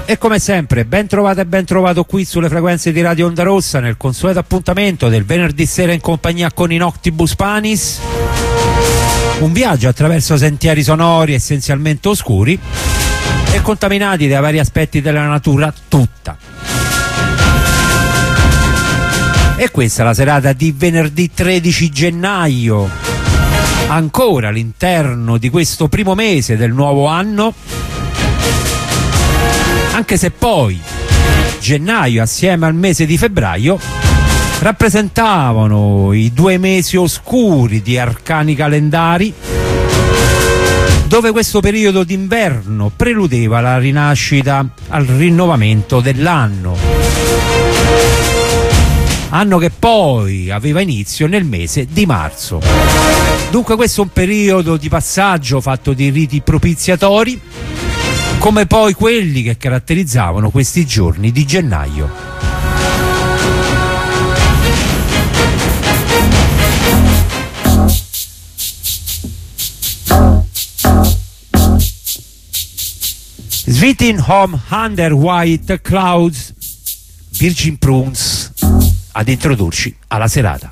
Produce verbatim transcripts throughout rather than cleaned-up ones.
E come sempre, ben trovato e ben trovato qui sulle frequenze di Radio Onda Rossa nel consueto appuntamento del venerdì sera in compagnia con i Noctibus Panis. Un viaggio attraverso sentieri sonori essenzialmente oscuri e contaminati da vari aspetti della natura tutta. E questa è la serata di venerdì tredici gennaio, ancora all'interno di questo primo mese del nuovo anno, anche se poi gennaio assieme al mese di febbraio rappresentavano i due mesi oscuri di arcani calendari, dove questo periodo d'inverno preludeva la rinascita al rinnovamento dell'anno, anno che poi aveva inizio nel mese di marzo. Dunque questo è un periodo di passaggio fatto di riti propiziatori, come poi quelli che caratterizzavano questi giorni di gennaio. Sweeting Home Under White Clouds, Virgin Prunes ad introdurci alla serata.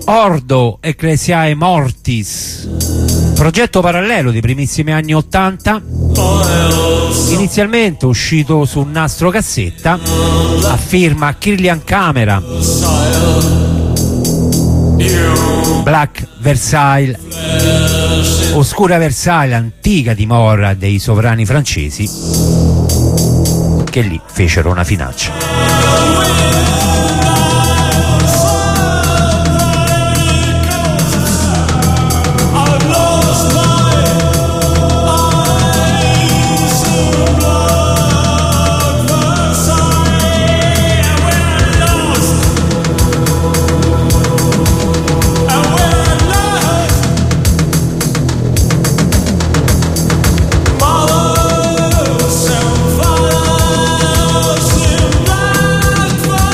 Ordo Ecclesiae Mortis, progetto parallelo dei primissimi anni ottanta, inizialmente uscito su un nastro cassetta a firma Kirlian Camera, Black Versailles, oscura Versailles, antica dimora dei sovrani francesi che lì fecero una finaccia. Follows in black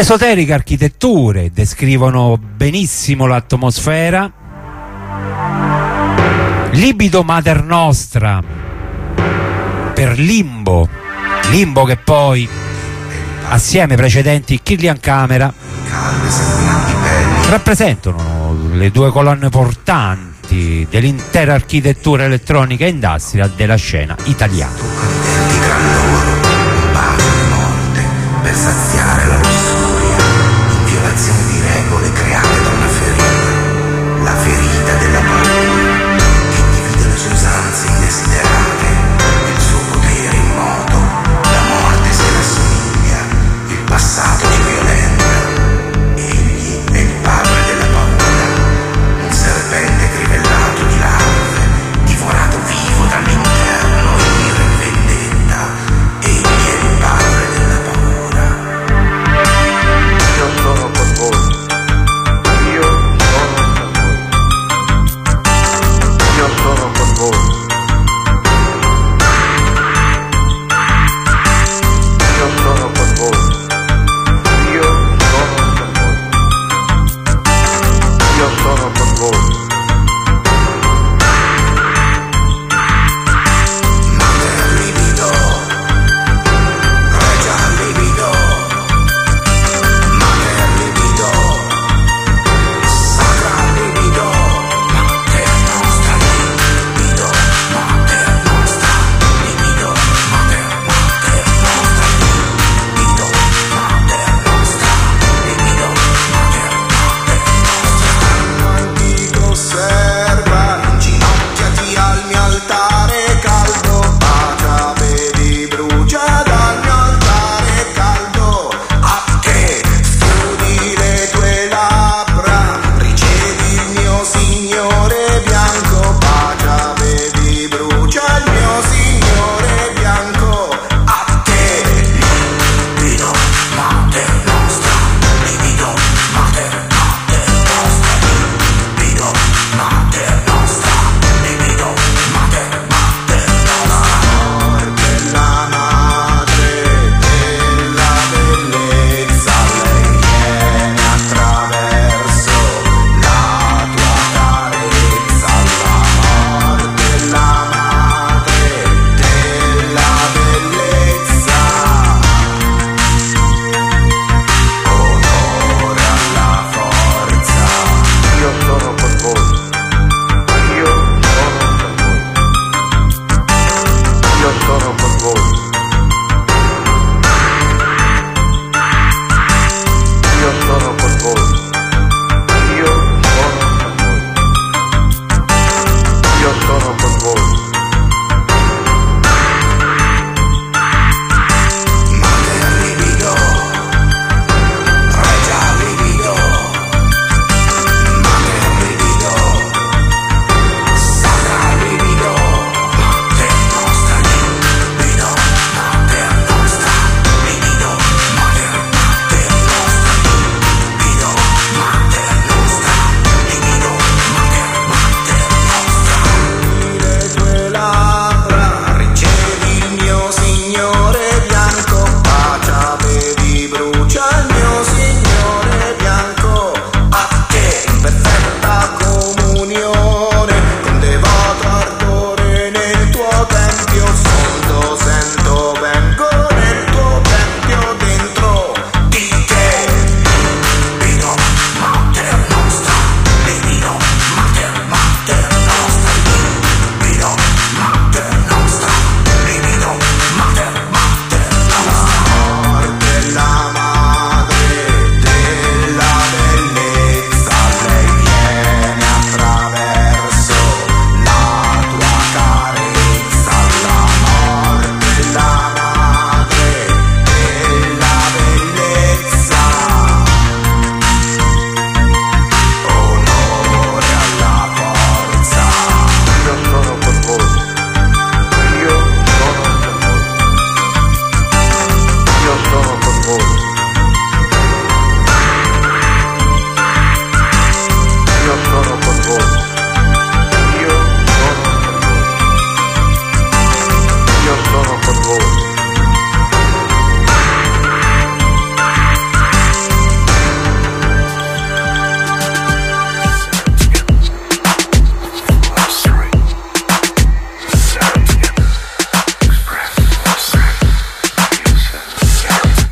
Esoteriche architetture descrivono benissimo l'atmosfera. Libido Mater Nostra per Limbo, Limbo che poi assieme ai precedenti Kirlian Camera rappresentano le due colonne portanti dell'intera architettura elettronica e industrial della scena italiana. Di gran lavoro, pace e morte, per saziare la lussuria, in violazione di regole create da una ferita, la ferita della paura, che divide le sue usanze indesiderate, il suo potere immoto, la morte se ne assomiglia, il passato ci violenta. Egli è il padre della paura, un serpente crivellato di larve, divorato vivo dall'interno, ira e vendetta.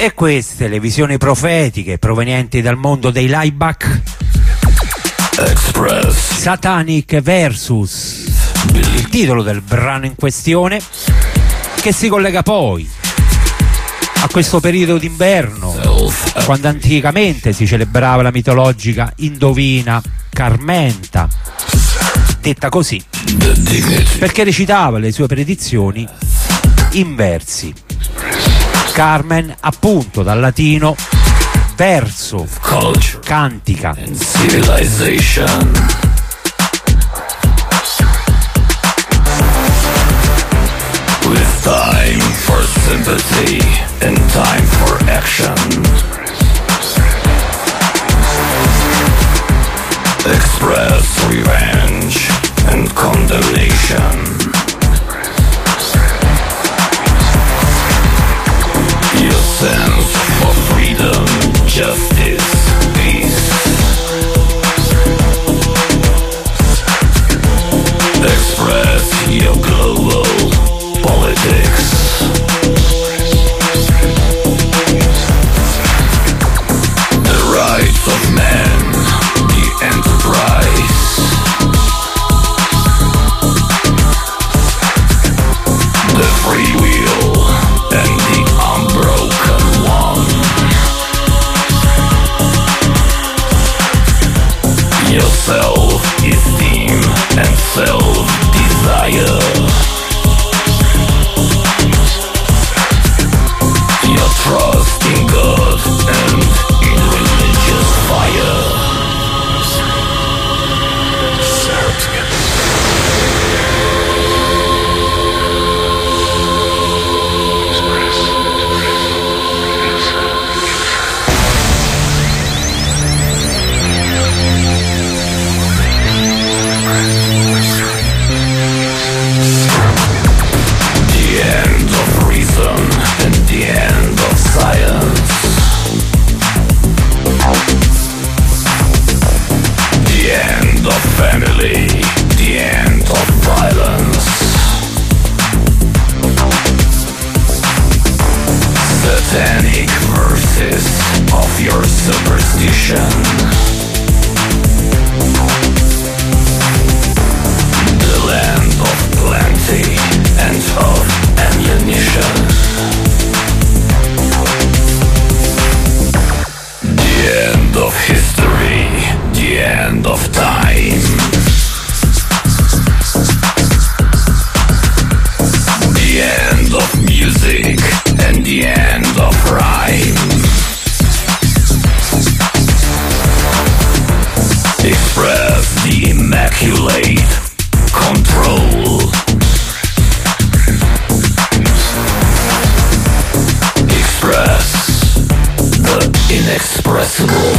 E queste le visioni profetiche provenienti dal mondo dei Laibach. Express. Satanic Versus, il titolo del brano in questione, che si collega poi a questo periodo d'inverno, quando anticamente si celebrava la mitologica Indovina Carmenta, detta così perché recitava le sue predizioni in versi. Carmen, appunto, dal latino verso, Culture. cantica. And civilization. With time for sympathy and time for action. Express revenge and condemnation. Your sense for freedom, justice, peace. Express your global politics. The rights of man, the enterprise. The free will and the unbroken one. Your self-esteem and self-desire. Your trust in God and in religious fire. The end of reason and the end of science. The end of family, the end of violence. Satanic verses of your superstition. The land of plenty and of ammunition. The end of history, the end of time. The end of music and the end of rhyme. Express the immaculate control. Express the inexpressible.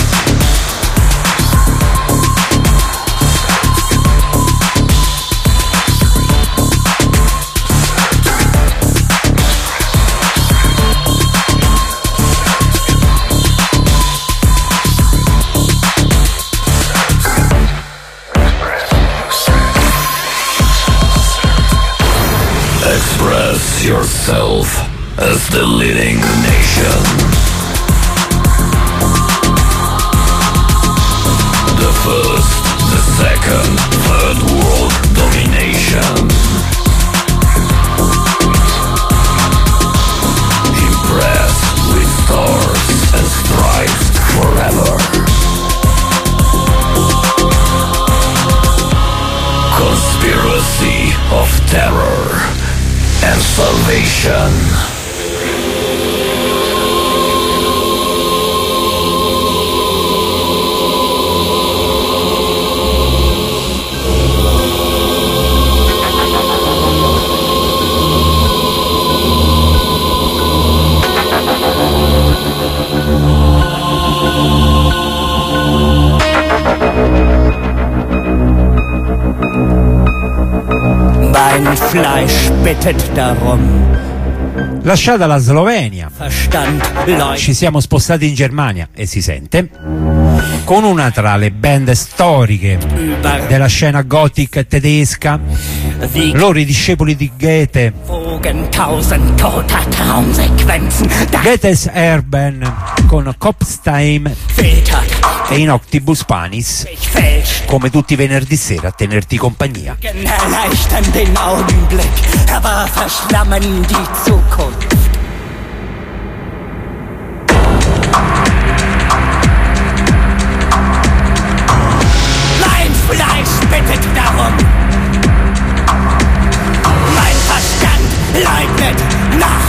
Express yourself as the leading nation. The first, the second, third world domination. Impressed with stars and stripes forever. Conspiracy of terror and salvation. Mein Fleisch bittet darum. Lasciata la Slovenia, Verstand, Leute. ci siamo spostati in Germania e si sente. con una tra le band storiche della scena gothic tedesca, loro i discepoli di Goethe, Goethes Erben con Kopfstein e in Octibus Panis, come tutti i venerdì sera a tenerti compagnia. Erleichtern den Augenblick, aber verschlammen die Zukunft. Mein Fleisch bittet darum, mein Verstand leugnet nach,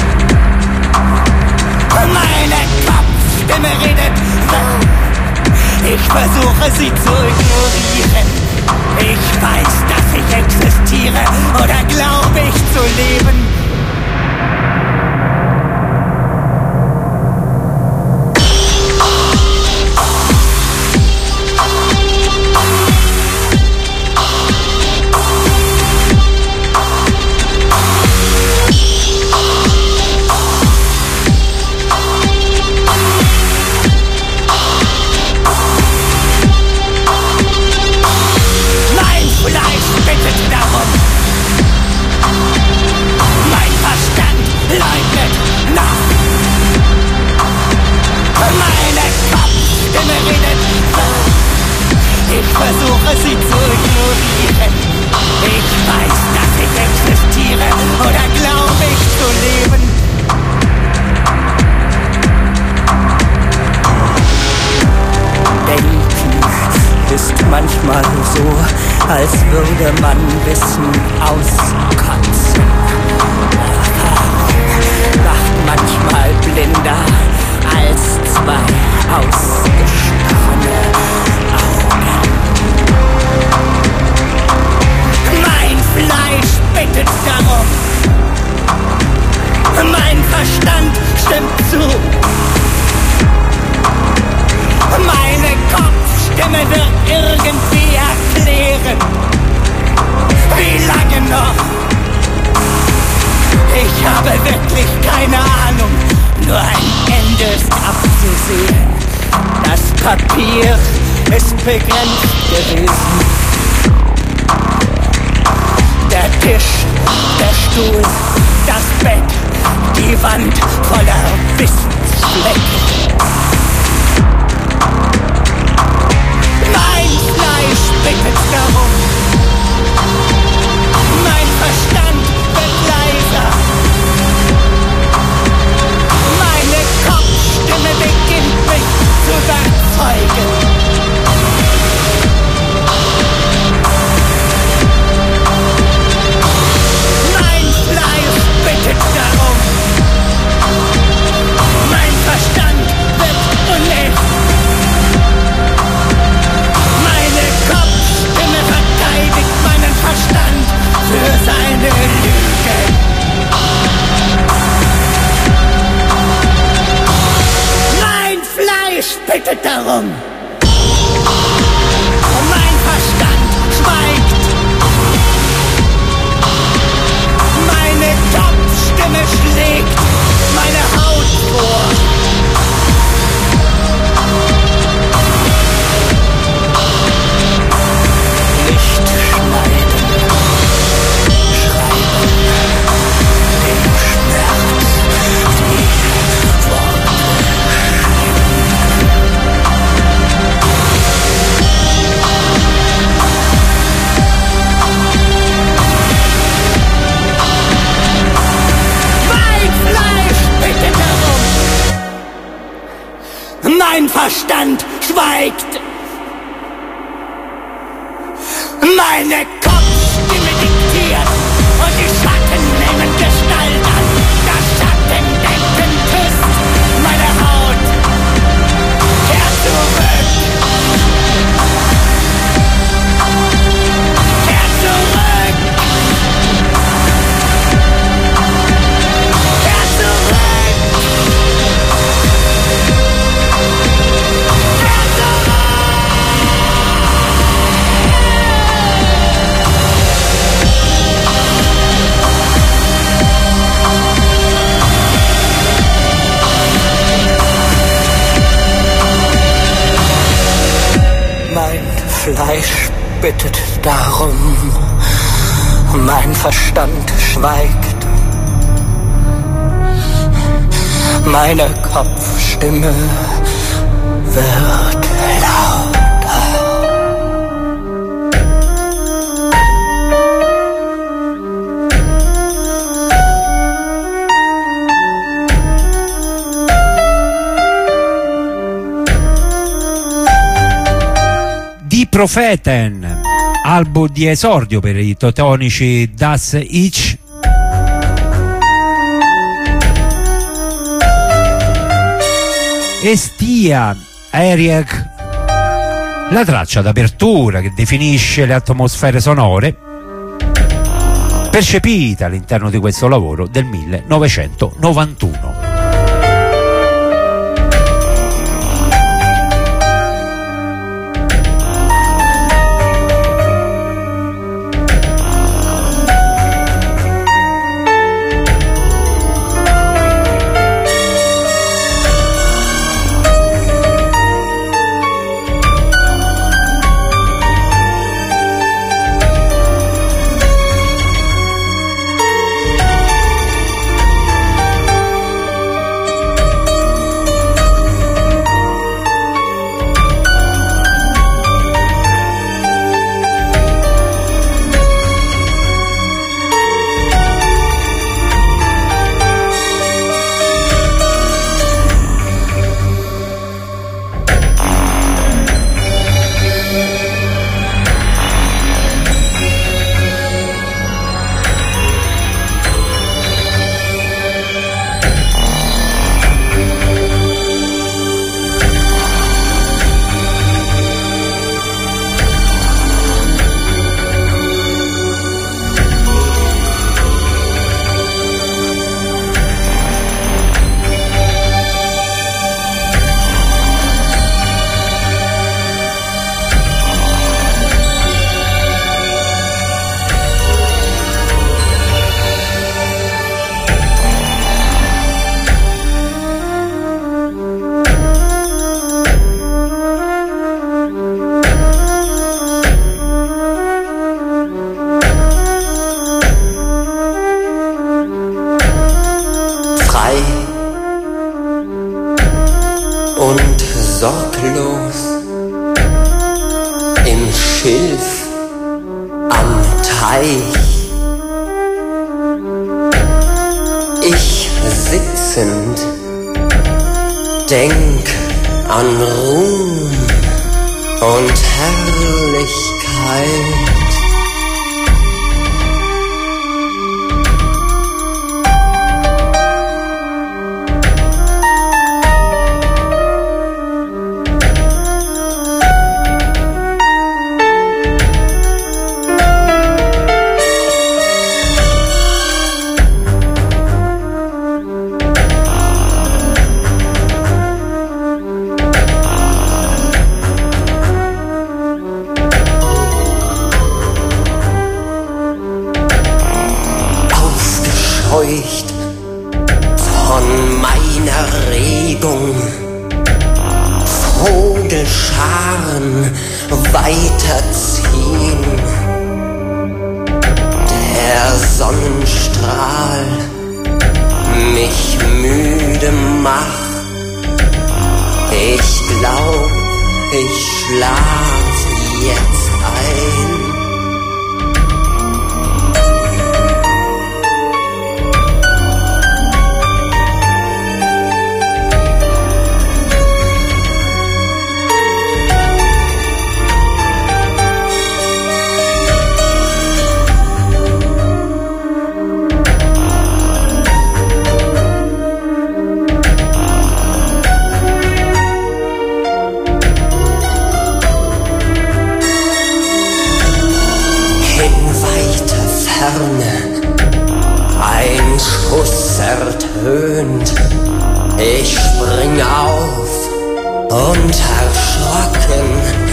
meine Kopfstimme redet wahr. Ich versuche sie zu ignorieren. Ich weiß, dass ich existiere, oder glaube ich zu leben? Versuche sie zu ignorieren. Ich weiß, dass ich existiere, oder glaube ich zu leben? Denken ist manchmal so, als würde man Wissen auskotzen. Erfahrung macht manchmal blinder als zwei ausgestochene Augen. Mein Fleisch bittet darum, mein Verstand stimmt zu, meine Kopfstimme wird irgendwie erklären. Wie lange noch? Ich habe wirklich keine Ahnung, nur ein Ende ist abzusehen. Das Papier ist begrenzt gewesen. Der Tisch, der Stuhl, das Bett, die Wand voller Wissensflecken. Mein Fleisch bittet darum, mein Verstand wird leiser, meine Kopfstimme beginnt mich zu überzeugen. Bittet darum, mein Verstand wird unecht, meine Kopfstimme verteidigt meinen Verstand für seine Lüge. Mein Fleisch bittet darum, mein Verstand schweigt. Meine Kopfstimme schlägt meine Haut vor. Nicht schneiden, schreiben, den Schmerz, die Worte mein Verstand schweigt. Meine Kopfstimme diktiert und die Schatten nehmen Gestalt an. Das Schattendenken küsst meine Haut. Kehr zurück. Kehr zurück. Kehr zurück. Kehr zurück. Fleisch bittet darum, mein Verstand schweigt. Meine Kopfstimme wird lauter. Die Propheten, album di esordio per i teutonici Das Ich. Estia Eriek, la traccia d'apertura che definisce le atmosfere sonore percepite all'interno di questo lavoro del millenovecentonovantuno. Denk an Ruhm und Herrlichkeit. Von meiner Regung Vogelscharen weiterziehen. Der Sonnenstrahl mich müde macht. Ich glaub, ich schlaf jetzt ein. Ein Schuss ertönt, ich spring auf und erschrocken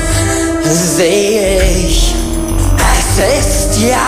sehe ich, es ist ja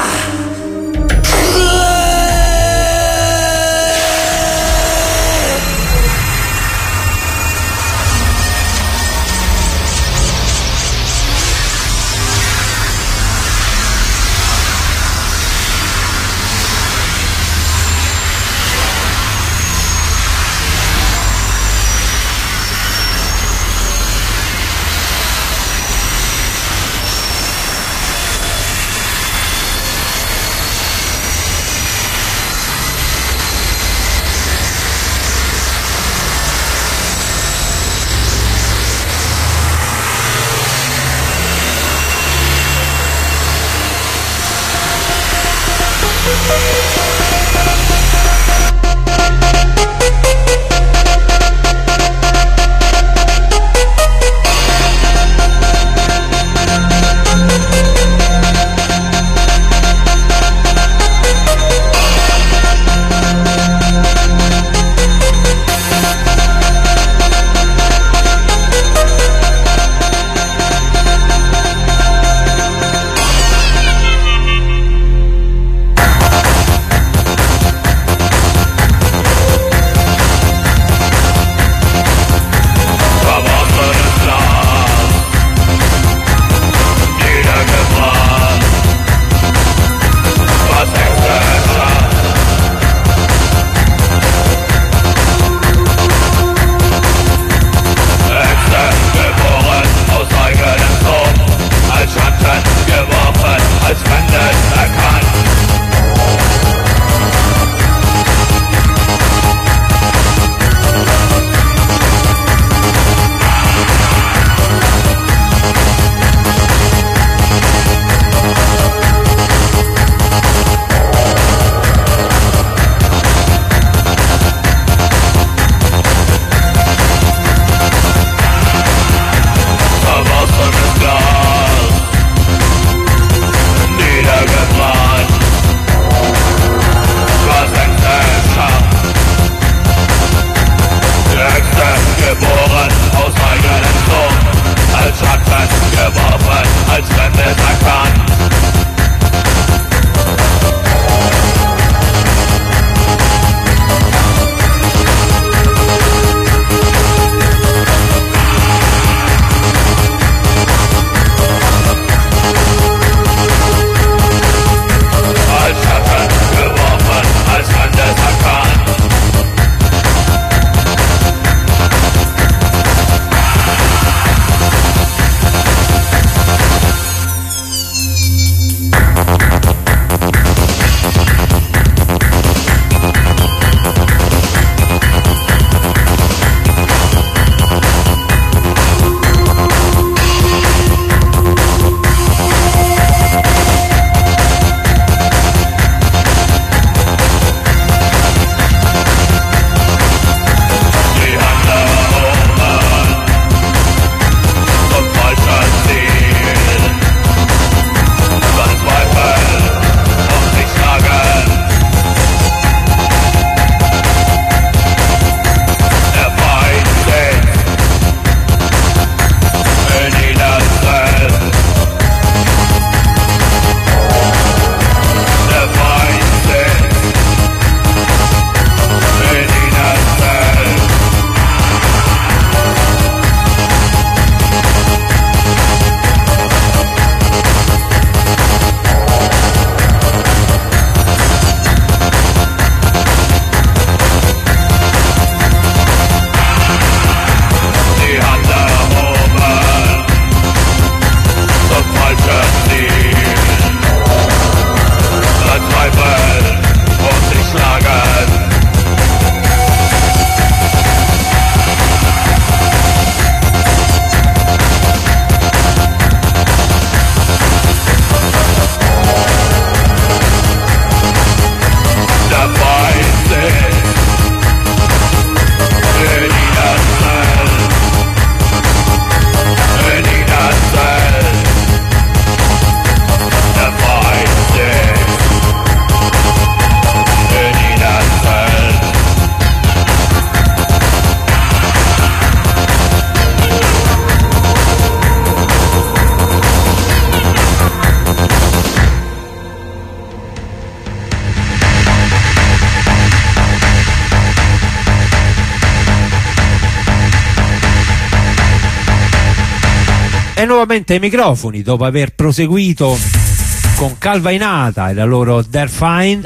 E nuovamente ai microfoni, dopo aver proseguito con Calva Inata e la loro Dare Find.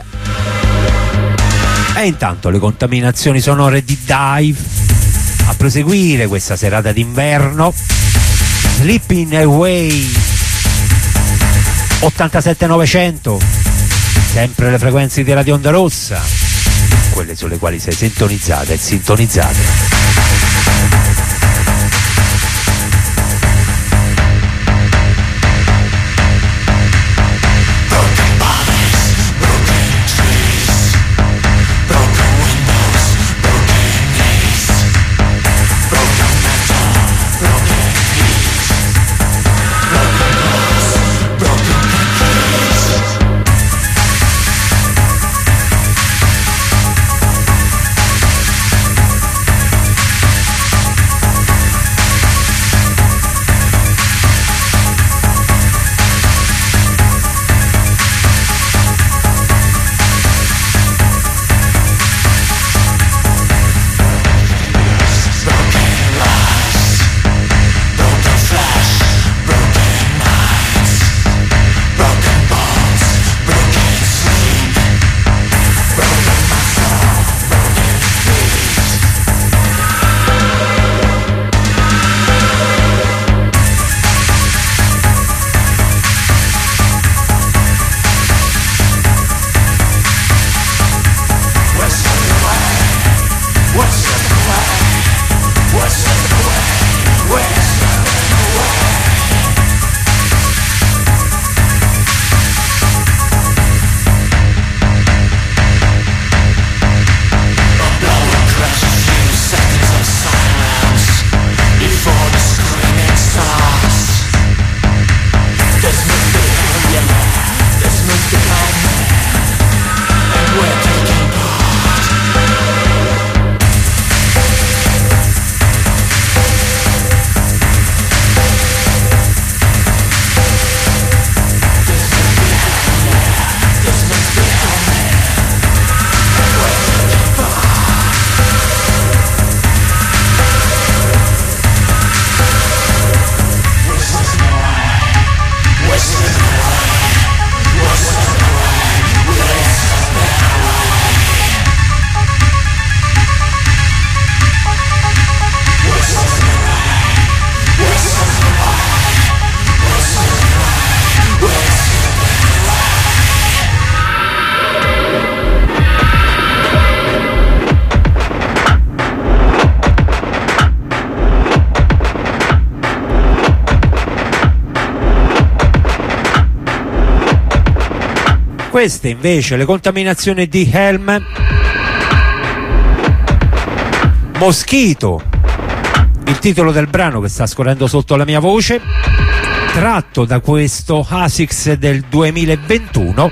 E intanto le contaminazioni sonore di Dive a proseguire questa serata d'inverno. Sleeping Away ottantasette novecento, sempre le frequenze di Radio Onda Rossa, quelle sulle quali sei sintonizzata e sintonizzate. Queste invece le contaminazioni di Helm. Moschito, il titolo del brano che sta scorrendo sotto la mia voce, tratto da questo ASICS del duemilaventuno.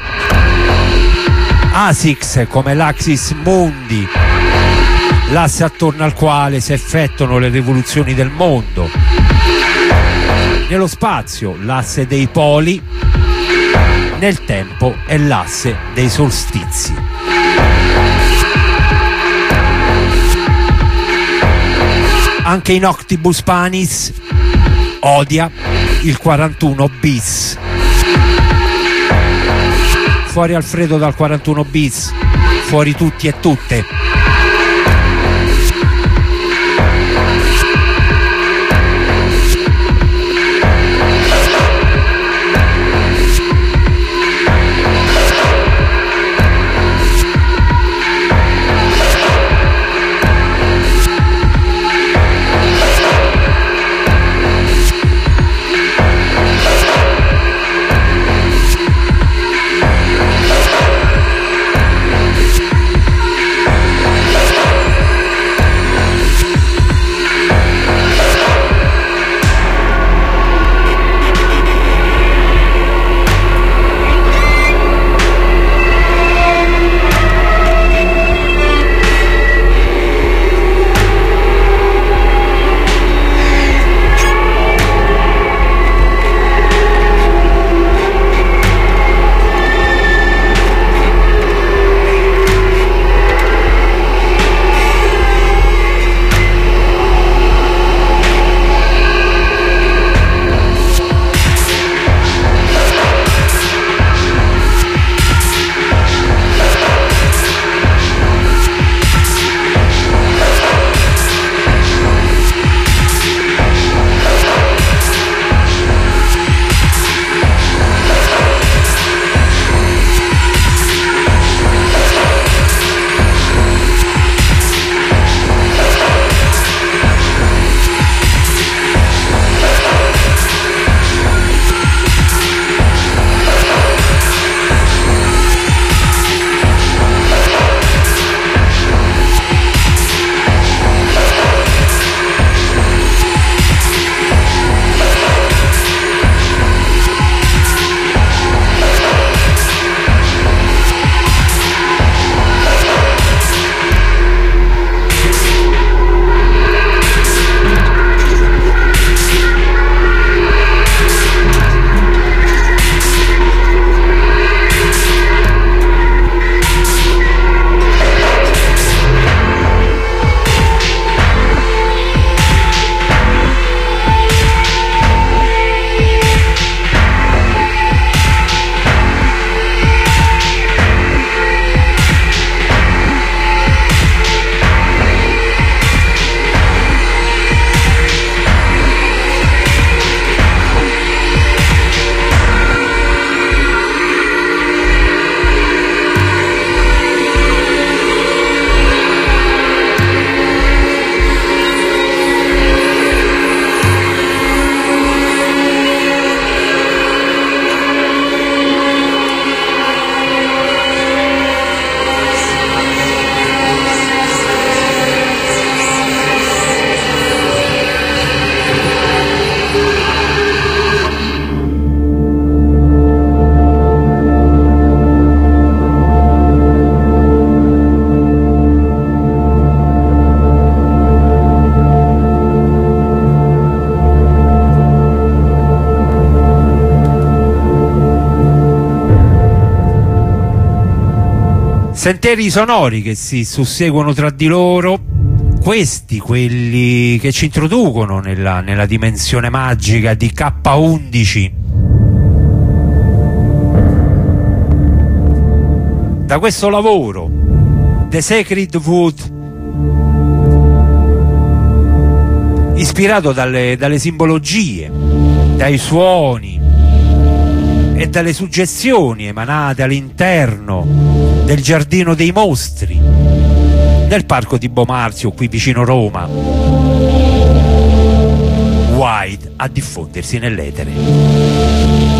ASICS come l'Axis Mundi, l'asse attorno al quale si effettuano le rivoluzioni del mondo. Nello spazio l'asse dei poli, nel tempo è l'asse dei solstizi. Anche in Octibus Panis odia il quarantuno bis. Fuori Alfredo dal quarantuno bis, fuori tutti e tutte. Sentieri sonori che si susseguono tra di loro, questi quelli che ci introducono nella, nella dimensione magica di K undici. Da questo lavoro, The Sacred Wood, ispirato dalle, dalle simbologie, dai suoni e dalle suggestioni emanate all'interno del Giardino dei Mostri nel parco di Bomarzio, qui vicino Roma. Wide a diffondersi nell'etere.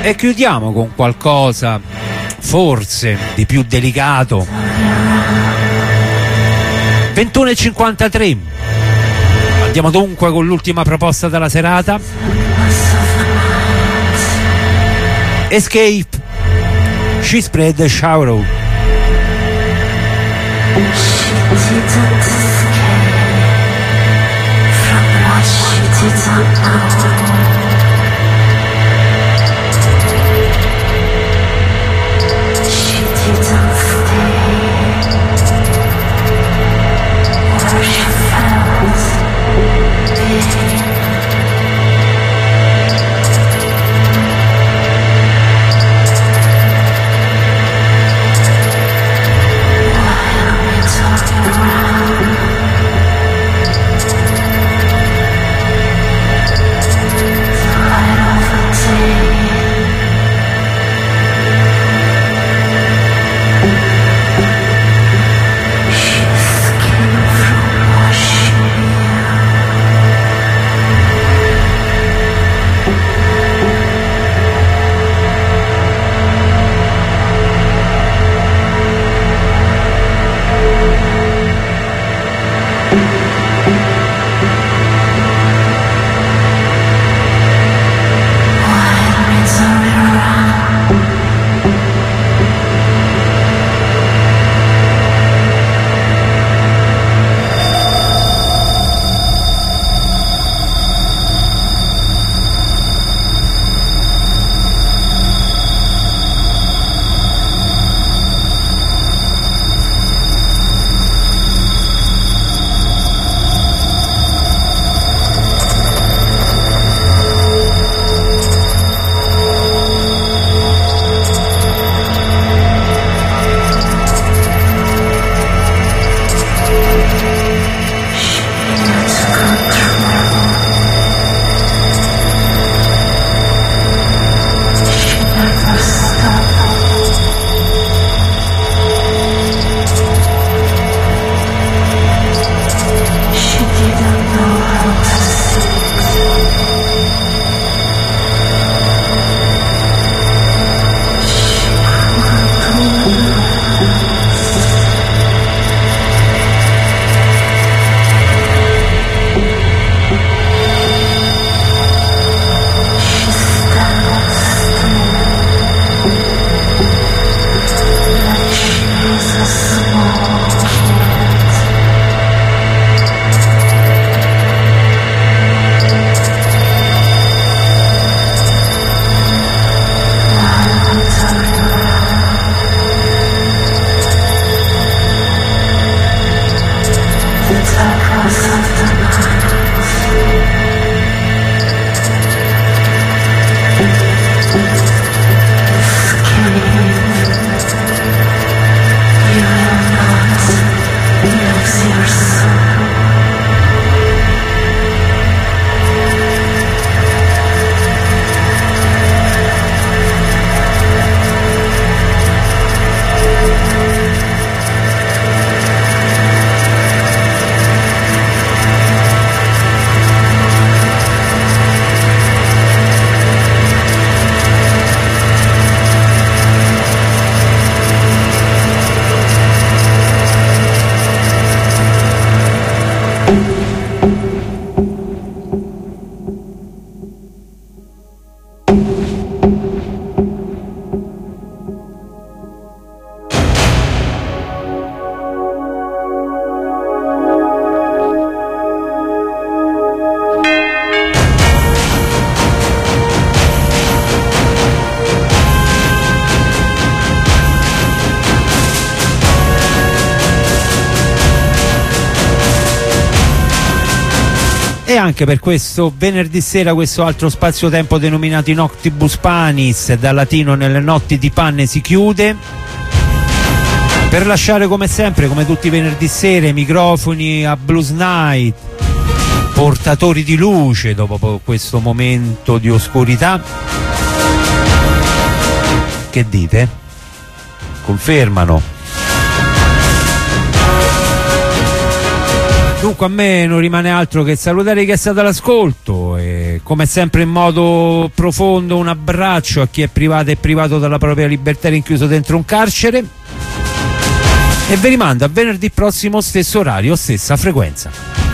E chiudiamo con qualcosa forse di più delicato. ventuno e cinquantatré. Andiamo dunque con l'ultima proposta della serata. Escape, She Spread the Shadow. She didn't escape from what she didn't know. She didn't stay where she felt pain. E anche per questo venerdì sera questo altro spazio-tempo denominato Noctibus Panis, dal latino nelle notti di panne, si chiude, per lasciare come sempre, come tutti i venerdì sera, i microfoni a Blues Night, portatori di luce dopo questo momento di oscurità. Che dite? Confermano? Dunque a me non rimane altro che salutare chi è stato all'ascolto e Eh, come sempre in modo profondo un abbraccio a chi è privato e privato dalla propria libertà, rinchiuso dentro un carcere, e vi rimando a venerdì prossimo, stesso orario, stessa frequenza.